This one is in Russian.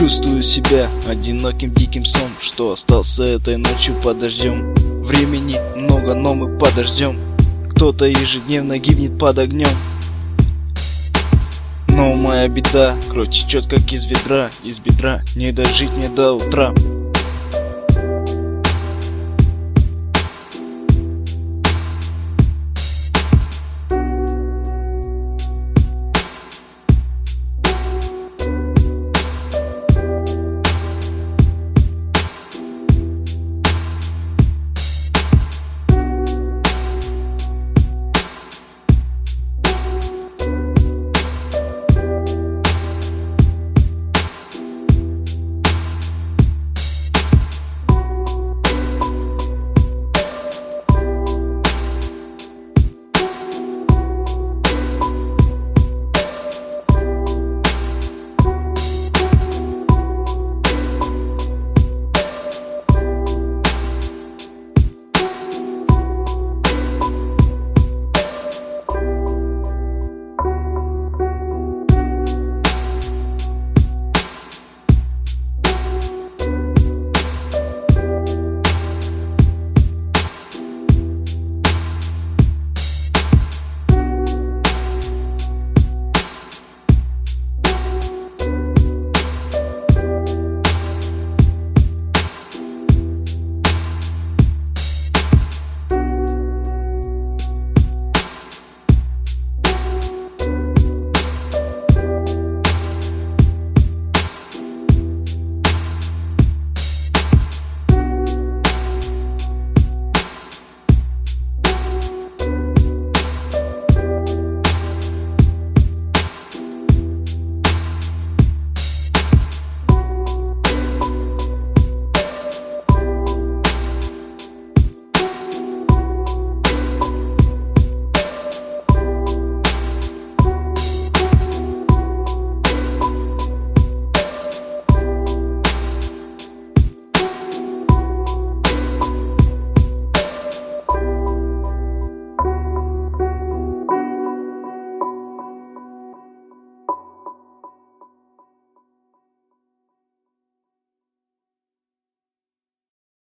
Чувствую себя одиноким диким сном, что остался этой ночью под дождем. Времени много, но мы подождем. Кто-то ежедневно гибнет под огнем. Но моя беда, кровь течет как из ведра, из бедра, не дожить мне до утра.